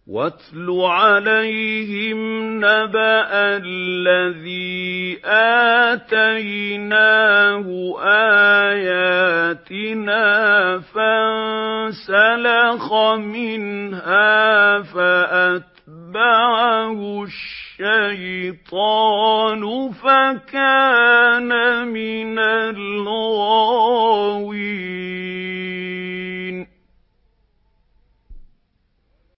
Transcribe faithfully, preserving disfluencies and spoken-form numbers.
وَاتْلُ عَلَيْهِمْ نَبَأَ الَّذِي آتَيْنَاهُ آيَاتِنَا فَانسَلَخَ مِنْهَا فَأَتْبَعَهُ الشَّيْطَانُ فَكَانَ